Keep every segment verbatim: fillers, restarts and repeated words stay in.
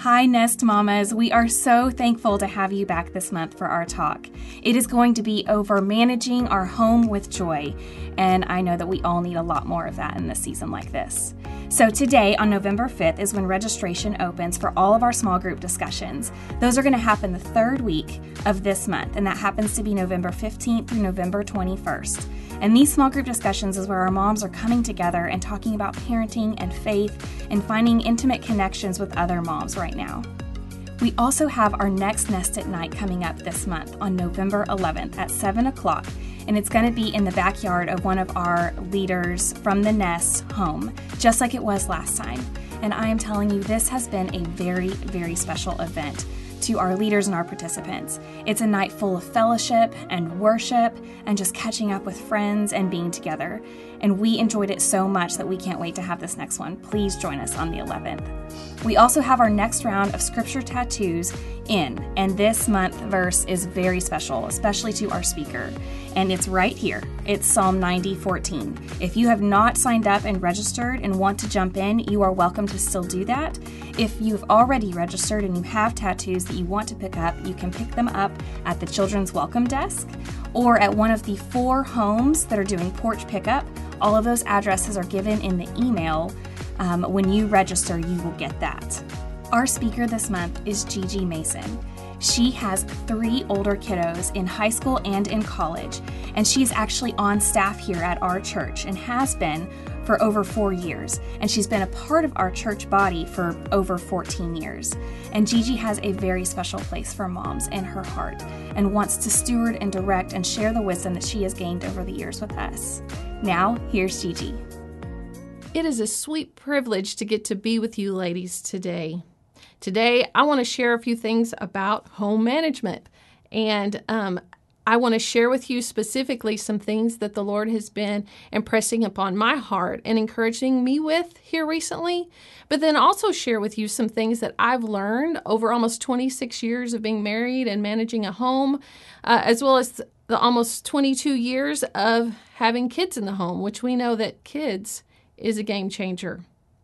Hi, Nest Mamas. We are so thankful to have you back this month for our talk. It is going to be over managing our home with joy, and I know that we all need a lot more of that in this season like this. So today, on November fifth, is when registration opens for all of our small group discussions. Those are going to happen the third week of this month, and that happens to be November fifteenth through November twenty-first. And these small group discussions is where our moms are coming together and talking about parenting and faith and finding intimate connections with other moms right now. We also have our next Nest at Night coming up this month on November eleventh at seven o'clock, and it's going to be in the backyard of one of our leaders from the Nest home, just like it was last time. And I am telling you, this has been a very, very special event to our leaders and our participants. It's a night full of fellowship and worship and just catching up with friends and being together. And we enjoyed it so much that we can't wait to have this next one. Please join us on the eleventh. We also have our next round of scripture tattoos in, and this month verse is very special, especially to our speaker. And it's right here. It's Psalm ninety fourteen. If you have not signed up and registered and want to jump in, you are welcome to still do that. If you've already registered and you have tattoos that you want to pick up, you can pick them up at the Children's Welcome Desk or at one of the four homes that are doing porch pickup. All of those addresses are given in the email. Um, when you register, you will get that. Our speaker this month is Gigi Mason. She has three older kiddos in high school and in college, and she's actually on staff here at our church and has been for over four years. And she's been a part of our church body for over fourteen years. And Gigi has a very special place for moms in her heart and wants to steward and direct and share the wisdom that she has gained over the years with us. Now, here's Gigi. It is a sweet privilege to get to be with you ladies today. Today, I want to share a few things about home management. And um, I want to share with you specifically some things that the Lord has been impressing upon my heart and encouraging me with here recently. But then also share with you some things that I've learned over almost twenty-six years of being married and managing a home, uh, as well as the almost twenty-two years of having kids in the home, which we know that kids is a game changer.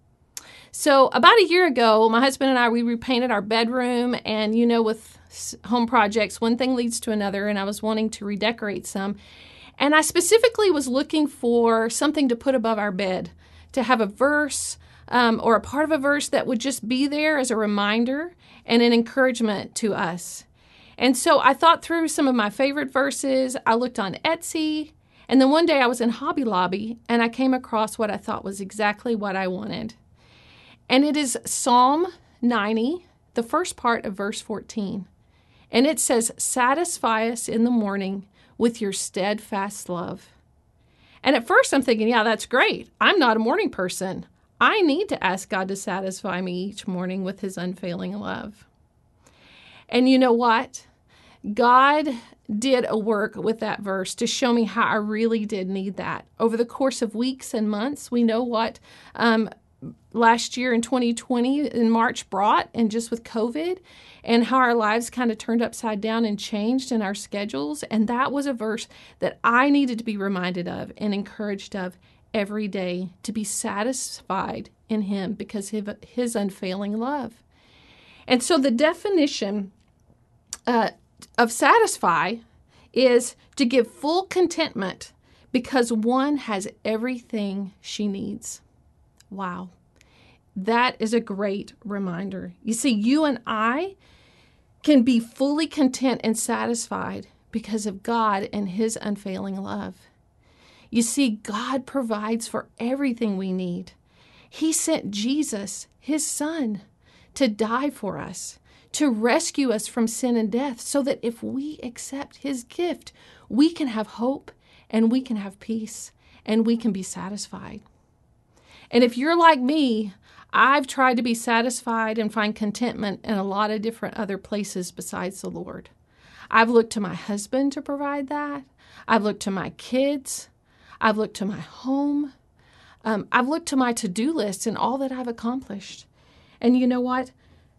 So about a year ago, my husband and I, we repainted our bedroom, and you know, with home projects, one thing leads to another, and I was wanting to redecorate some. And I specifically was looking for something to put above our bed, to have a verse um, or a part of a verse that would just be there as a reminder and an encouragement to us. And so I thought through some of my favorite verses. I looked on Etsy, and then one day I was in Hobby Lobby, and I came across what I thought was exactly what I wanted. And it is Psalm ninety, the first part of verse fourteen. And it says, "Satisfy us in the morning with your steadfast love." And at first I'm thinking, yeah, that's great. I'm not a morning person. I need to ask God to satisfy me each morning with his unfailing love. And you know what? God did a work with that verse to show me how I really did need that. Over the course of weeks and months, we know what um, last year in twenty twenty in March brought, and just with COVID, and how our lives kind of turned upside down and changed in our schedules. And that was a verse that I needed to be reminded of and encouraged of every day, to be satisfied in him because of his unfailing love. And so the definition uh, of satisfy is to give full contentment because one has everything she needs. Wow. That is a great reminder. You see, you and I can be fully content and satisfied because of God and his unfailing love. You see, God provides for everything we need. He sent Jesus, his son, to die for us, to rescue us from sin and death, so that if we accept his gift, we can have hope and we can have peace and we can be satisfied. And if you're like me, I've tried to be satisfied and find contentment in a lot of different other places besides the Lord. I've looked to my husband to provide that. I've looked to my kids. I've looked to my home. Um, I've looked to my to-do list and all that I've accomplished. And you know what?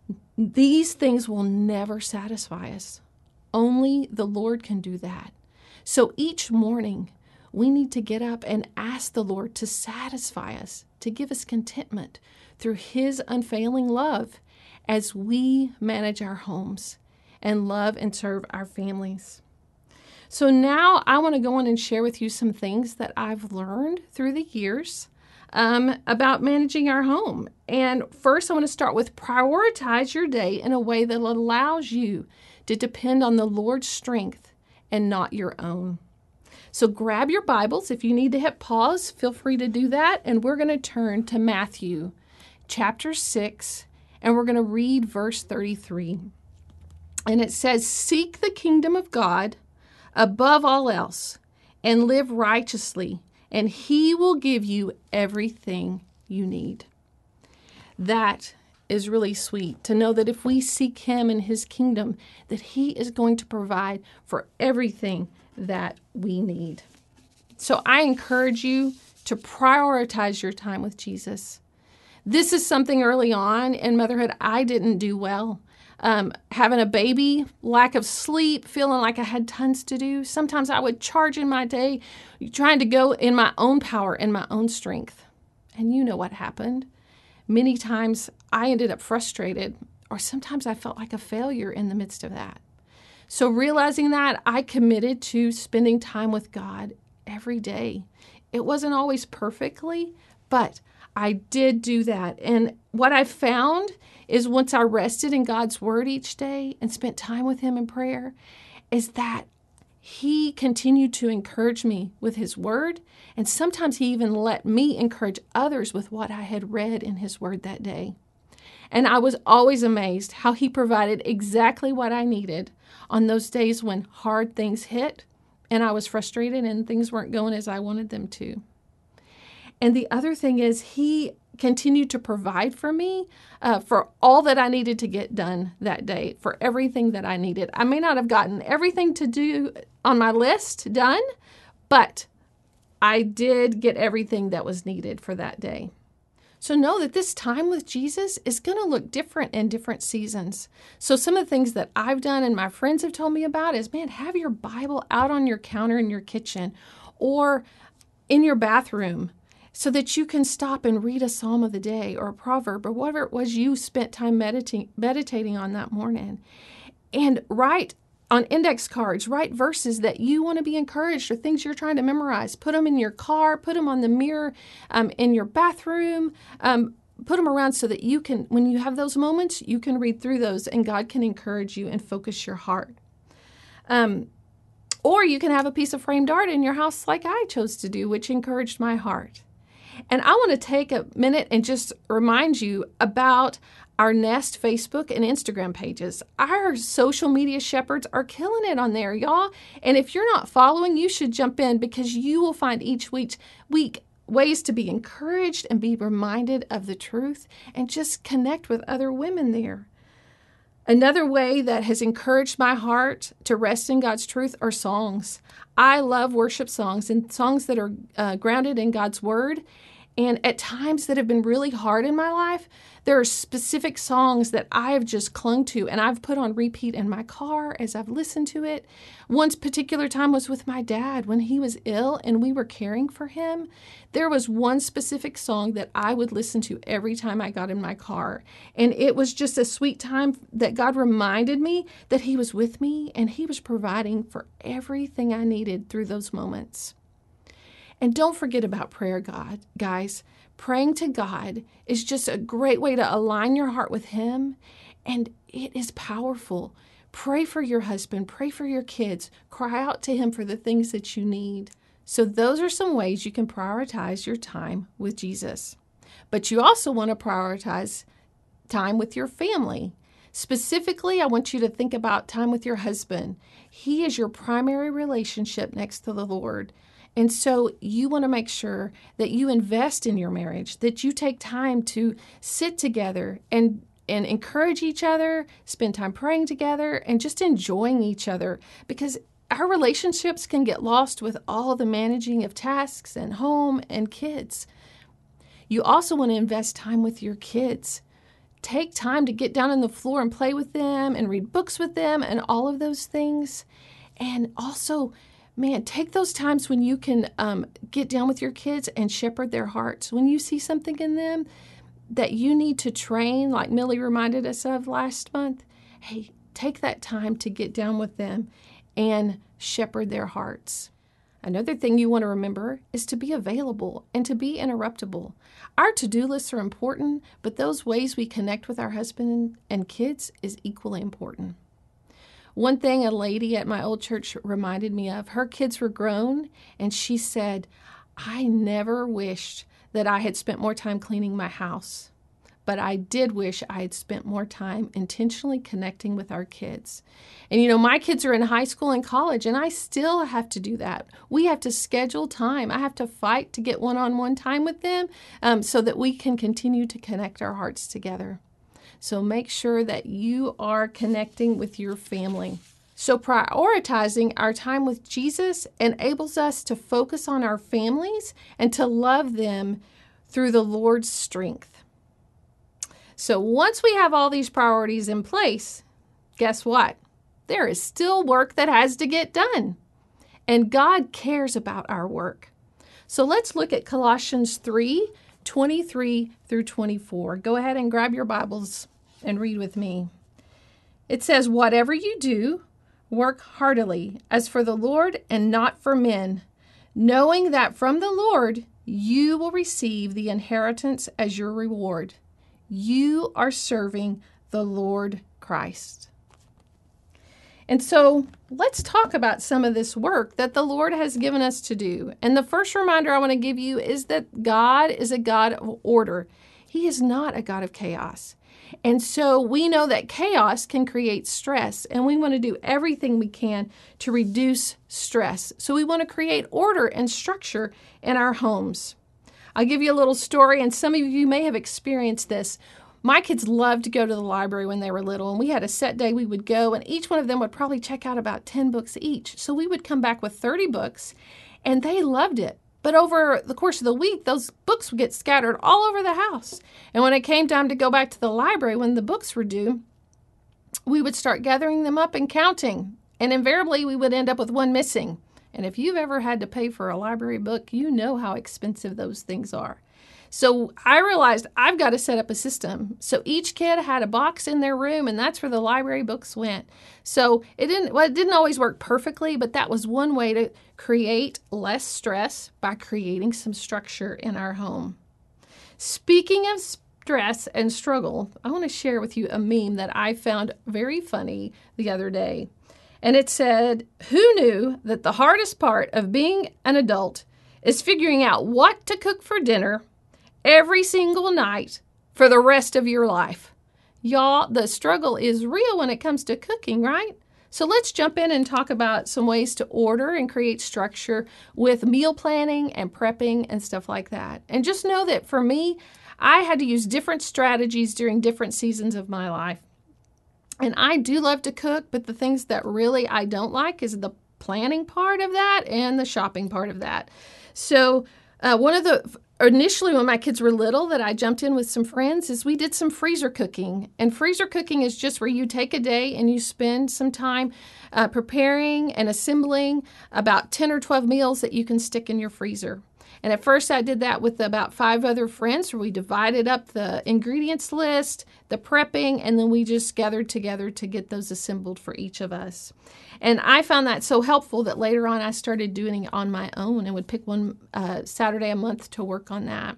These things will never satisfy us. Only the Lord can do that. So each morning, we need to get up and ask the Lord to satisfy us, to give us contentment through his unfailing love. as we manage our homes and love and serve our families. So now I want to go on and share with you some things that I've learned through the years um, about managing our home. And first, I want to start with prioritize your day in a way that allows you to depend on the Lord's strength and not your own. So grab your Bibles. If you need to hit pause, feel free to do that. And we're going to turn to Matthew chapter six, and we're going to read verse thirty-three. And it says, "Seek the kingdom of God above all else and live righteously, and He will give you everything you need." That is really sweet to know that if we seek Him and His kingdom, that He is going to provide for everything that we need. So I encourage you to prioritize your time with Jesus. This is something early on in motherhood I didn't do well. Um, having a baby, lack of sleep, feeling like I had tons to do. Sometimes I would charge in my day, trying to go in my own power and my own strength. And you know what happened. Many times I ended up frustrated, or sometimes I felt like a failure in the midst of that. So realizing that, I committed to spending time with God every day. It wasn't always perfectly, but I did do that. And what I found is once I rested in God's word each day and spent time with Him in prayer, is that He continued to encourage me with His word. And sometimes He even let me encourage others with what I had read in His word that day. And I was always amazed how He provided exactly what I needed on those days when hard things hit and I was frustrated and things weren't going as I wanted them to. And the other thing is He continued to provide for me uh, for all that I needed to get done that day, for everything that I needed. I may not have gotten everything to do on my list done, but I did get everything that was needed for that day. So know that this time with Jesus is going to look different in different seasons. So some of the things that I've done and my friends have told me about is, man, have your Bible out on your counter in your kitchen or in your bathroom so that you can stop and read a psalm of the day or a proverb or whatever it was you spent time meditating, meditating on that morning. And write on index cards, write verses that you want to be encouraged or things you're trying to memorize. Put them in your car, put them on the mirror um, in your bathroom, um, put them around so that you can, when you have those moments, you can read through those and God can encourage you and focus your heart. Um, or you can have a piece of framed art in your house like I chose to do, which encouraged my heart. And I want to take a minute and just remind you about our Nest Facebook and Instagram pages. Our social media shepherds are killing it on there, y'all. And if you're not following, you should jump in because you will find each week, week ways to be encouraged and be reminded of the truth and just connect with other women there. Another way that has encouraged my heart to rest in God's truth are songs. I love worship songs and songs that are uh, grounded in God's word. And at times that have been really hard in my life, there are specific songs that I have just clung to and I've put on repeat in my car as I've listened to it. One particular time was with my dad when he was ill and we were caring for him. There was one specific song that I would listen to every time I got in my car. And it was just a sweet time that God reminded me that He was with me and He was providing for everything I needed through those moments. And don't forget about prayer, God, guys. Praying to God is just a great way to align your heart with Him, and it is powerful. Pray for your husband. Pray for your kids. Cry out to Him for the things that you need. So those are some ways you can prioritize your time with Jesus. But you also want to prioritize time with your family. Specifically, I want you to think about time with your husband. He is your primary relationship next to the Lord. And so you want to make sure that you invest in your marriage, that you take time to sit together and, and encourage each other, spend time praying together, and just enjoying each other. Because our relationships can get lost with all the managing of tasks and home and kids. You also want to invest time with your kids. Take time to get down on the floor and play with them and read books with them and all of those things. And also, man, take those times when you can um, get down with your kids and shepherd their hearts. When you see something in them that you need to train, like Millie reminded us of last month, hey, take that time to get down with them and shepherd their hearts. Another thing you want to remember is to be available and to be interruptible. Our to-do lists are important, but those ways we connect with our husband and kids is equally important. One thing a lady at my old church reminded me of, her kids were grown, and she said, I never wished that I had spent more time cleaning my house, but I did wish I had spent more time intentionally connecting with our kids. And you know, my kids are in high school and college, and I still have to do that. We have to schedule time. I have to fight to get one-on-one time with them um, so that we can continue to connect our hearts together. So make sure that you are connecting with your family. So prioritizing our time with Jesus enables us to focus on our families and to love them through the Lord's strength. So once we have all these priorities in place, guess what? There is still work that has to get done. And God cares about our work. So let's look at Colossians three, twenty-three through twenty-four. Go ahead and grab your Bibles and read with me. It says, whatever you do, work heartily as for the Lord and not for men, knowing that from the Lord you will receive the inheritance as your reward. You are serving the Lord Christ. And so let's talk about some of this work that the Lord has given us to do. And the first reminder I want to give you is that God is a God of order. He is not a God of chaos. And so we know that chaos can create stress, and we want to do everything we can to reduce stress. So we want to create order and structure in our homes. I'll give you a little story, and some of you may have experienced this. My kids loved to go to the library when they were little, and we had a set day we would go, and each one of them would probably check out about ten books each. So we would come back with thirty books, and they loved it. But over the course of the week, those books would get scattered all over the house. And when it came time to go back to the library, when the books were due, we would start gathering them up and counting. And invariably, we would end up with one missing. And if you've ever had to pay for a library book, you know how expensive those things are. So I realized I've got to set up a system. So each kid had a box in their room, and that's where the library books went. So it didn't, well, it didn't always work perfectly, but that was one way to create less stress by creating some structure in our home. Speaking of stress and struggle, I want to share with you a meme that I found very funny the other day. And it said, who knew that the hardest part of being an adult is figuring out what to cook for dinner every single night for the rest of your life? Y'all, the struggle is real when it comes to cooking, right? So let's jump in and talk about some ways to order and create structure with meal planning and prepping and stuff like that. And just know that for me, I had to use different strategies during different seasons of my life. And I do love to cook, but the things that really I don't like is the planning part of that and the shopping part of that. So uh, one of the Initially, when my kids were little, that I jumped in with some friends is we did some freezer cooking. And freezer cooking is just where you take a day and you spend some time uh, preparing and assembling about ten or twelve meals that you can stick in your freezer. And at first I did that with about five other friends where we divided up the ingredients list, the prepping, and then we just gathered together to get those assembled for each of us. And I found that so helpful that later on I started doing it on my own and would pick one uh, Saturday a month to work on that.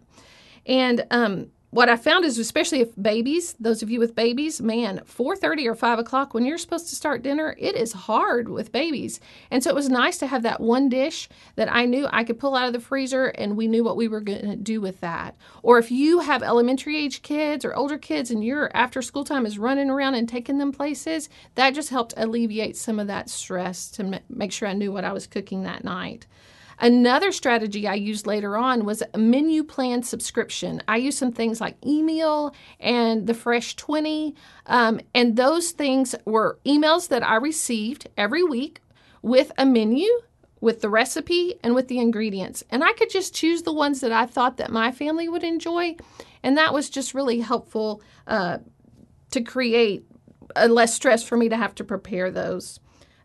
And um, what I found is, especially if babies, those of you with babies, man, four thirty or five o'clock when you're supposed to start dinner, it is hard with babies. And so it was nice to have that one dish that I knew I could pull out of the freezer and we knew what we were going to do with that. Or if you have elementary age kids or older kids and your after school time is running around and taking them places, that just helped alleviate some of that stress to m- make sure I knew what I was cooking that night. Another strategy I used later on was a menu plan subscription. I used some things like eMeal and the Fresh twenty, um, and those things were emails that I received every week with a menu, with the recipe, and with the ingredients. And I could just choose the ones that I thought that my family would enjoy, and that was just really helpful uh, to create uh, less stress for me to have to prepare those.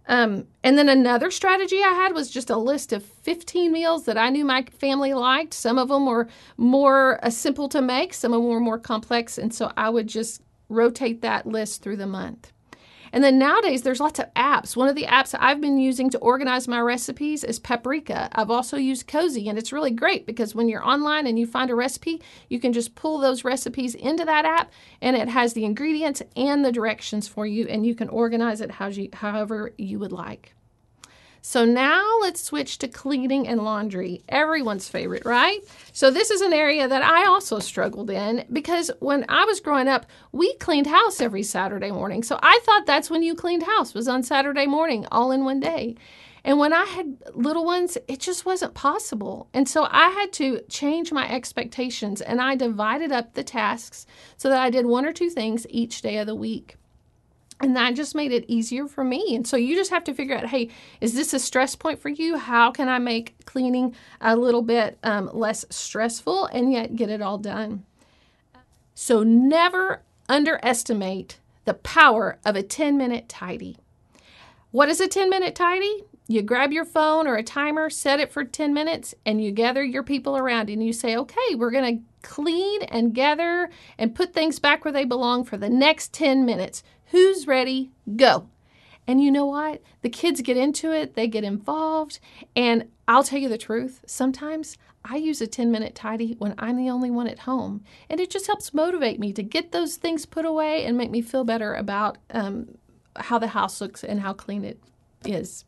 Um, and then another strategy I had was just a list of fifteen meals that I knew my family liked. Some of them were more uh, simple to make. Some of them were more complex. And so I would just rotate that list through the month. And then nowadays, there's lots of apps. One of the apps I've been using to organize my recipes is Paprika. I've also used Cozy, and it's really great because when you're online and you find a recipe, you can just pull those recipes into that app, and it has the ingredients and the directions for you, and you can organize it how you, however you would like. So now let's switch to cleaning and laundry, everyone's favorite, right? So this is an area that I also struggled in because when I was growing up, we cleaned house every Saturday morning. So I thought that's when you cleaned house, was on Saturday morning, all in one day. And when I had little ones, it just wasn't possible. And so I had to change my expectations, and I divided up the tasks so that I did one or two things each day of the week. And that just made it easier for me. And so you just have to figure out, hey, is this a stress point for you? How can I make cleaning a little bit um, less stressful and yet get it all done? So never underestimate the power of a ten-minute tidy. What is a ten-minute tidy? You grab your phone or a timer, set it for ten minutes, and you gather your people around and you say, okay, we're going to clean and gather and put things back where they belong for the next ten minutes. Who's ready? Go. And you know what? The kids get into it. They get involved. And I'll tell you the truth. Sometimes I use a ten-minute tidy when I'm the only one at home. And it just helps motivate me to get those things put away and make me feel better about um, how the house looks and how clean it is.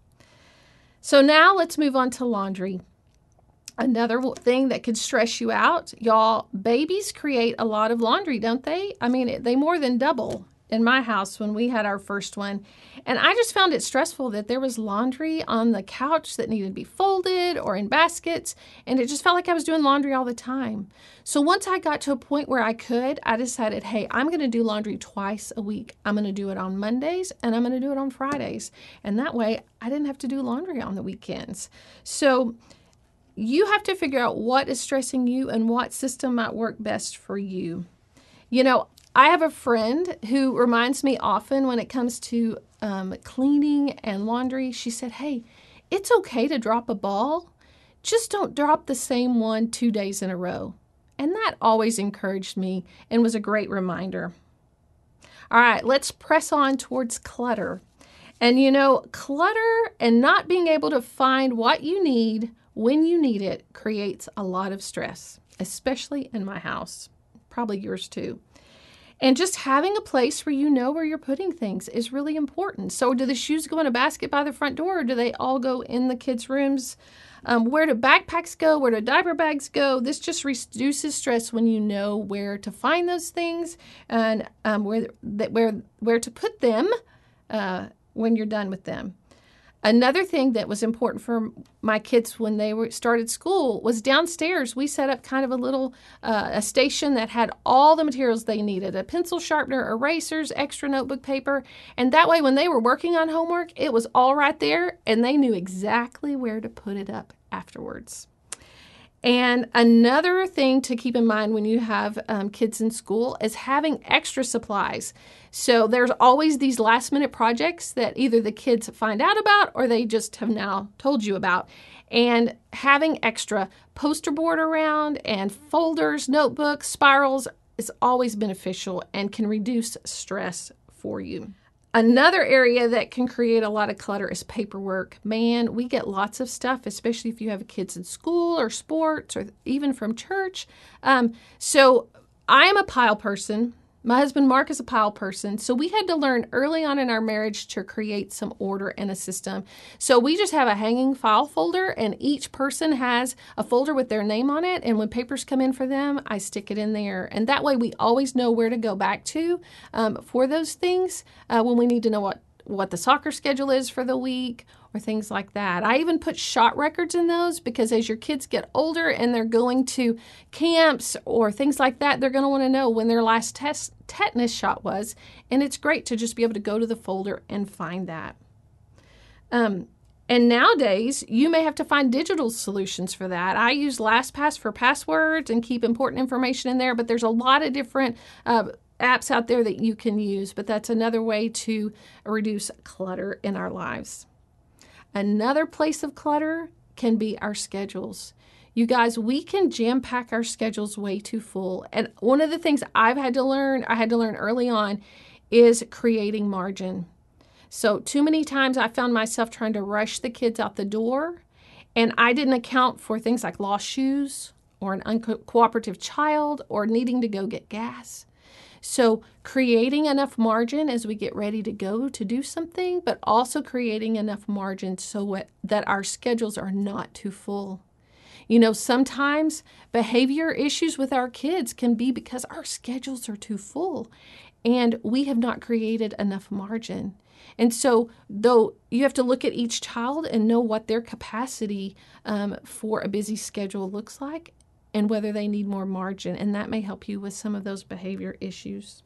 So now let's move on to laundry. Another thing that could stress you out, y'all, babies create a lot of laundry, don't they? I mean, they more than double in my house when we had our first one. And I just found it stressful that there was laundry on the couch that needed to be folded or in baskets. And it just felt like I was doing laundry all the time. So once I got to a point where I could, I decided, hey, I'm going to do laundry twice a week. I'm going to do it on Mondays and I'm going to do it on Fridays. And that way I didn't have to do laundry on the weekends. So you have to figure out what is stressing you and what system might work best for you. You know, I have a friend who reminds me often when it comes to um, cleaning and laundry. She said, hey, it's okay to drop a ball. Just don't drop the same one two days in a row. And that always encouraged me and was a great reminder. All right, let's press on towards clutter. And you know, clutter and not being able to find what you need when you need it creates a lot of stress, especially in my house, probably yours too. And just having a place where you know where you're putting things is really important. So do the shoes go in a basket by the front door, or do they all go in the kids' rooms? Um, where do backpacks go? Where do diaper bags go? This just reduces stress when you know where to find those things and um, where, that, where, where to put them uh, when you're done with them. Another thing that was important for my kids when they were started school was downstairs. We set up kind of a little uh, a station that had all the materials they needed, a pencil sharpener, erasers, extra notebook paper. And that way when they were working on homework, it was all right there and they knew exactly where to put it up afterwards. And another thing to keep in mind when you have um, kids in school is having extra supplies. So there's always these last minute projects that either the kids find out about or they just have now told you about. And having extra poster board around and folders, notebooks, spirals is always beneficial and can reduce stress for you. Another area that can create a lot of clutter is paperwork. Man, we get lots of stuff, especially if you have kids in school or sports or even from church. Um, so I am a pile person. My husband, Mark, is a pile person. So we had to learn early on in our marriage to create some order and a system. So we just have a hanging file folder, and each person has a folder with their name on it. And when papers come in for them, I stick it in there. And that way we always know where to go back to um, for those things uh, when we need to know what, what the soccer schedule is for the week or things like that. I even put shot records in those because as your kids get older and they're going to camps or things like that, they're going to want to know when their last test tetanus shot was. And it's great to just be able to go to the folder and find that. Um, and nowadays, you may have to find digital solutions for that. I use LastPass for passwords and keep important information in there, but there's a lot of different uh, apps out there that you can use. But that's another way to reduce clutter in our lives. Another place of clutter can be our schedules. You guys, we can jam pack our schedules way too full. And one of the things I've had to learn, I had to learn early on, is creating margin. So too many times I found myself trying to rush the kids out the door, and I didn't account for things like lost shoes or an uncooperative child or needing to go get gas. So creating enough margin as we get ready to go to do something, but also creating enough margin so that our schedules are not too full. You know, sometimes behavior issues with our kids can be because our schedules are too full and we have not created enough margin. And so, though, you have to look at each child and know what their capacity um, for a busy schedule looks like and whether they need more margin. And that may help you with some of those behavior issues.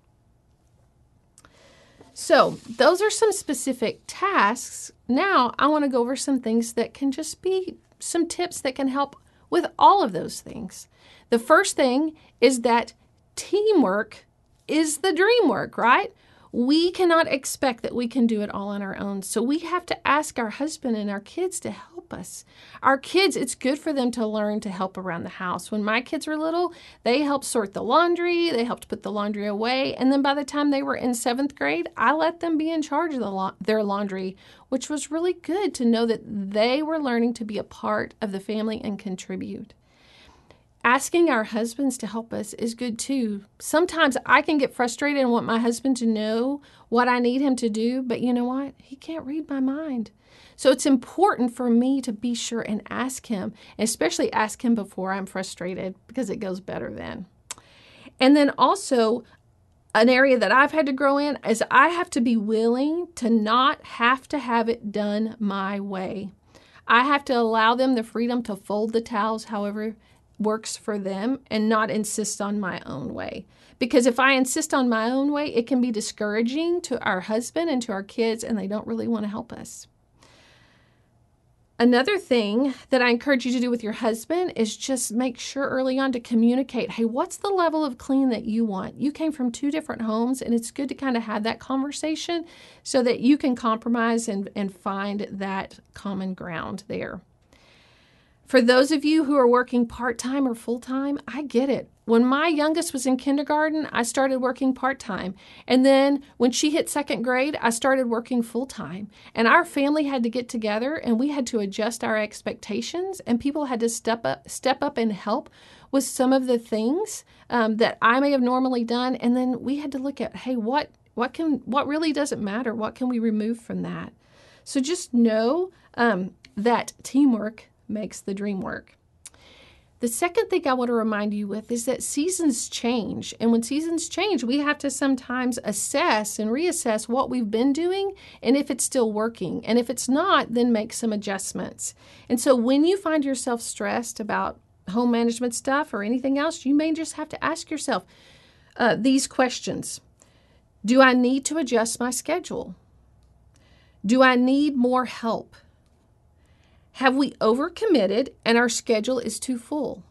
So those are some specific tasks. Now I want to go over some things that can just be some tips that can help with all of those things. The first thing is that teamwork is the dream work, right? We cannot expect that we can do it all on our own. So we have to ask our husband and our kids to help us. Our kids, it's good for them to learn to help around the house. When my kids were little, they helped sort the laundry, they helped put the laundry away, and then by the time they were in seventh grade, I let them be in charge of the la- their laundry, which was really good to know that they were learning to be a part of the family and contribute. Asking our husbands to help us is good too. Sometimes I can get frustrated and want my husband to know what I need him to do, but you know what? He can't read my mind. So it's important for me to be sure and ask him, especially ask him before I'm frustrated because it goes better then. And then also, an area that I've had to grow in is I have to be willing to not have to have it done my way. I have to allow them the freedom to fold the towels however works for them and not insist on my own way. Because if I insist on my own way, it can be discouraging to our husband and to our kids, and they don't really want to help us. Another thing that I encourage you to do with your husband is just make sure early on to communicate, hey, what's the level of clean that you want? You came from two different homes, and it's good to kind of have that conversation so that you can compromise and, and find that common ground there. For those of you who are working part-time or full-time, I get it. When my youngest was in kindergarten, I started working part-time. And then when she hit second grade, I started working full-time. And our family had to get together and we had to adjust our expectations, and people had to step up, step up and help with some of the things um, that I may have normally done. And then we had to look at, hey, what, what can, what really doesn't matter? What can we remove from that? So just know um, that teamwork makes the dream work. The second thing I want to remind you with is that seasons change. And when seasons change, we have to sometimes assess and reassess what we've been doing and if it's still working. And if it's not, then make some adjustments. And so when you find yourself stressed about home management stuff or anything else, you may just have to ask yourself uh, these questions. Do I need to adjust my schedule? Do I need more help? Have we overcommitted and our schedule is too full?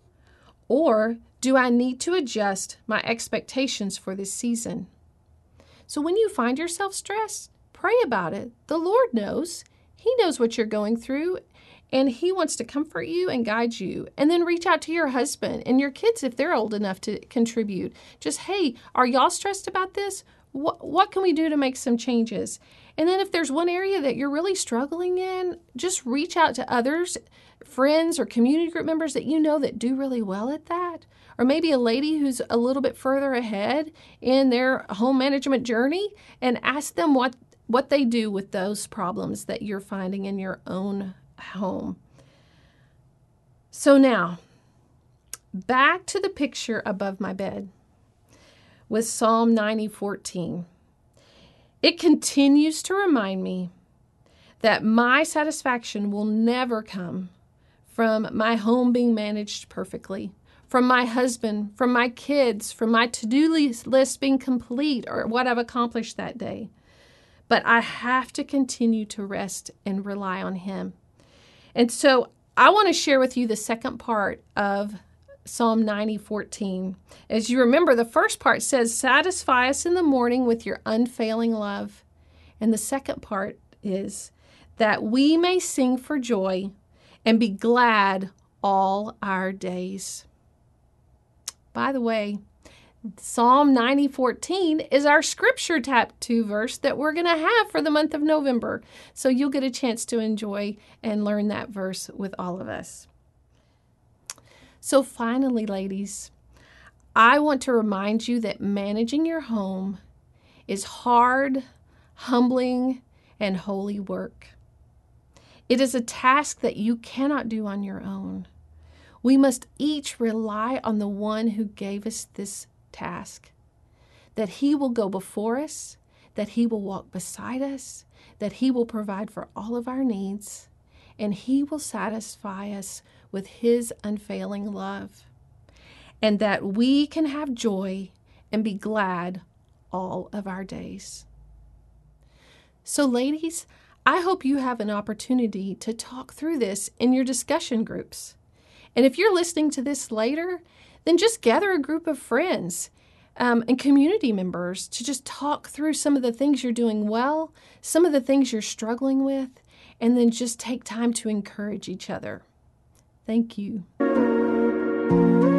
Or do I need to adjust my expectations for this season? So when you find yourself stressed, pray about it. The Lord knows. He knows what you're going through, and He wants to comfort you and guide you. And then reach out to your husband and your kids if they're old enough to contribute. Just, hey, are y'all stressed about this? What, what can we do to make some changes? And then if there's one area that you're really struggling in, just reach out to others, friends or community group members that you know that do really well at that. Or maybe a lady who's a little bit further ahead in their home management journey, and ask them what, what they do with those problems that you're finding in your own home. So now, back to the picture above my bed with Psalm ninety fourteen. It continues to remind me that my satisfaction will never come from my home being managed perfectly, from my husband, from my kids, from my to-do list being complete or what I've accomplished that day. But I have to continue to rest and rely on Him. And so I want to share with you the second part of Psalm ninety fourteen. As you remember, the first part says, satisfy us in the morning with your unfailing love. And the second part is that we may sing for joy and be glad all our days. By the way, Psalm ninety fourteen is our scripture tattoo verse that we're going to have for the month of November. So you'll get a chance to enjoy and learn that verse with all of us. So finally, ladies, I want to remind you that managing your home is hard, humbling, and holy work. It is a task that you cannot do on your own. We must each rely on the one who gave us this task, that he will go before us, that he will walk beside us, that he will provide for all of our needs, and he will satisfy us with his unfailing love, and that we can have joy and be glad all of our days. So, ladies, I hope you have an opportunity to talk through this in your discussion groups. And if you're listening to this later, then just gather a group of friends um, and community members to just talk through some of the things you're doing well, some of the things you're struggling with, and then just take time to encourage each other. Thank you.